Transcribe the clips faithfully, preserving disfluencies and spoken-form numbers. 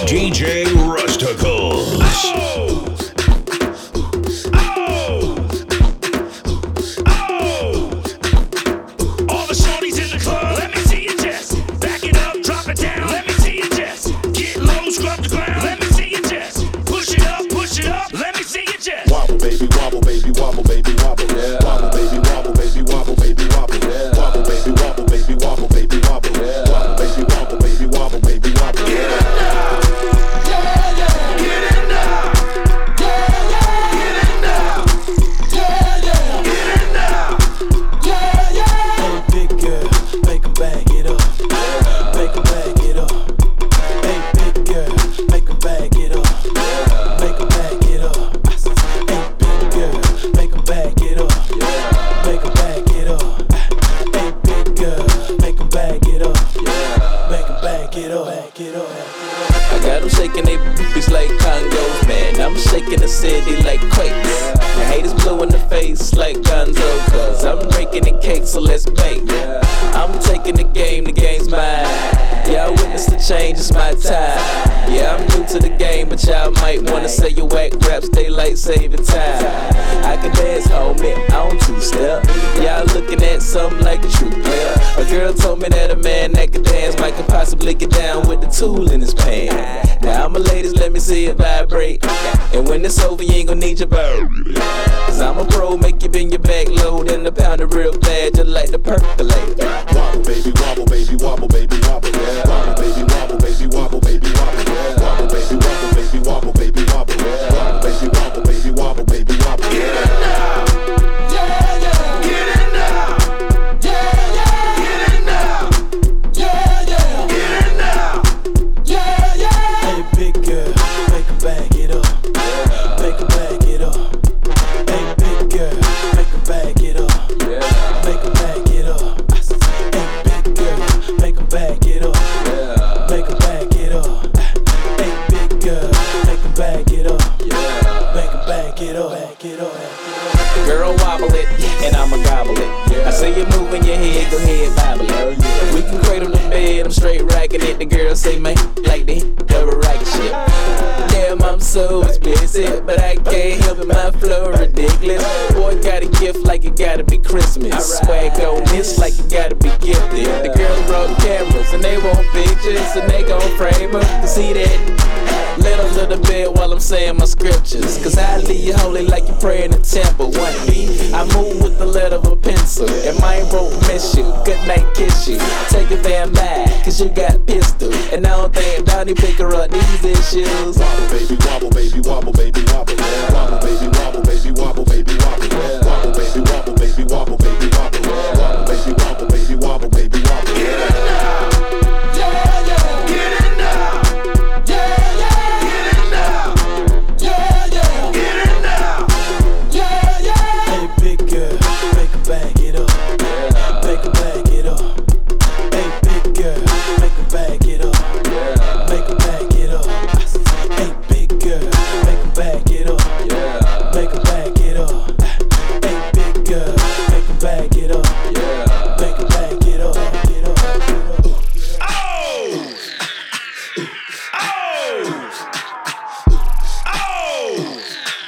D J Rusticles. Oh. Saving time. I can dance, homie, on two step. Y'all looking at something like a true player. A girl told me that a man that can dance might could possibly get down with the tool in his pants. Now, I'm a ladies, let me see it vibrate. And when it's over, you ain't gon' need your bird. Cause I'm a pro, make you bend your back low, then the pound it real fast, just like the percolate. Wobble, baby, wobble, baby, wobble, baby, wobble. Yeah. Wobble, baby, wobble, baby, wobble, baby, wobble. Yeah. Wobble, baby, wobble, baby, wobble, baby, wobble. Yeah. Wobble, baby, wobble, baby, wobble, baby, wobble. Get it now. Yeah, yeah. Get it now. Yeah, yeah. Get it now. Yeah, yeah. Get it now. Yeah, yeah. Hey, big girl, make 'em bag it up. Yeah. Make 'em bag it up. Hey, big girl, make 'em bag it up. Yeah. Make 'em bag it up. Hey, big girl, make 'em bag it up. Yeah. Make 'em bag it up. Hey, big girl, make 'em bag it up. Yeah. Make 'em bag it up. Bag it up. Girl, wobble it, and I'ma gobble it. Yeah. I see you moving your head, go ahead, bobble it. Yeah. We can cradle the bed, I'm straight racking it. The girl say, man, like the double racket shit. Damn, I'm so explicit, but I can't help it, my flow ridiculous. Boy, got a gift like it gotta be Christmas. Right. Swag on this like it gotta be gifted. Yeah. The girls brought cameras, and they want pictures, and they gon' frame them to see that. Let them to the bed while I'm saying my scriptures. Cause I leave you holy like you pray in the temple. One me, I move with the letter of a pencil. And my won't miss you, good night kiss you. Take a fan back, cause you got pistol. And I don't think Donnie pick her up these issues. Wobble baby, wobble baby, wobble baby, wobble. Yeah. Wobble baby, wobble baby, wobble baby, wobble. Yeah. Wobble baby, wobble baby, wobble baby, wobble. Yeah. Wobble baby, wobble baby, wobble baby, wobble. Get it now. Yeah, yeah. Get it now. Yeah, yeah. Get it now. Yeah, yeah. Get it now. Yeah, yeah. Hey, big girl, make 'em bag it up. Yeah. Make 'em bag it up. Hey, big girl, make 'em bag it up. Yeah. Make 'em bag it up. Hey, big girl, make 'em bag it up. Yeah. Make 'em bag it up. Hey, big girl, make 'em bag it up. Yeah. Make 'em bag it up. Get up, get up. Oh! Oh! Oh!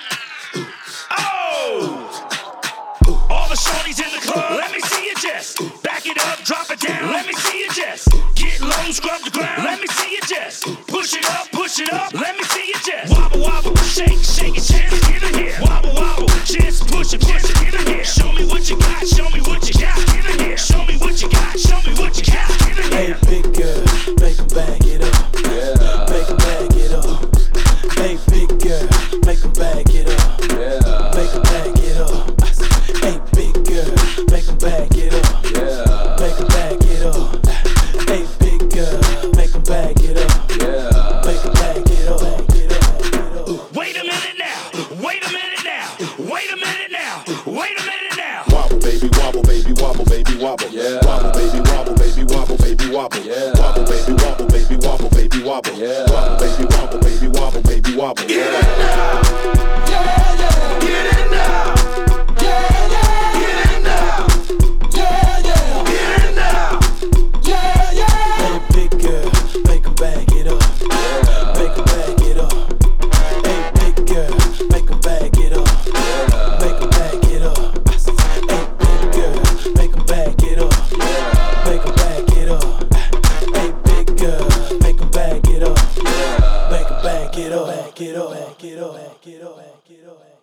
Oh! All the shorties in the club, let me see you just back it up, drop it down. Let me see you just get low, scrub the ground. Let me see you just push it up, push it up. Let me see you just wobble, wobble, shake, shake it, just get in here. Wobble, wobble, just push it, push it, get in here. Show me what you got, show me what you got, get in here. Show me what you got, show me what you got, get in Hey, here. big girl, make 'em bag it up. Yeah. Make 'em bag it up. Hey, big girl, make 'em bag it up. Yeah. Make 'em bag it up. Hey, big girl, make 'em bag it up. Yeah. Make 'em bag it up. Hey, big girl, make 'em bag it up. Yeah. Make 'em bag it up. Bag it up. Bag it up. Wait a minute now, wait a minute now, wait a minute now, wait a minute now. Wobble baby, wobble baby, wobble baby, wobble. Yeah. Wobble baby, wobble baby, wobble baby, wobble. Yeah. Wobble baby, wobble baby, wobble baby, wobble. Yeah. Wobble baby, wobble baby, wobble baby, wobble. Get it now. Yeah, yeah. Get it now. Yeah, yeah. Get it now. Yeah, yeah. Get it now. Yeah, yeah. Hey, big girl, make 'em bag it up. Yeah. Make it up, back it up, back it up, back it up, back it up.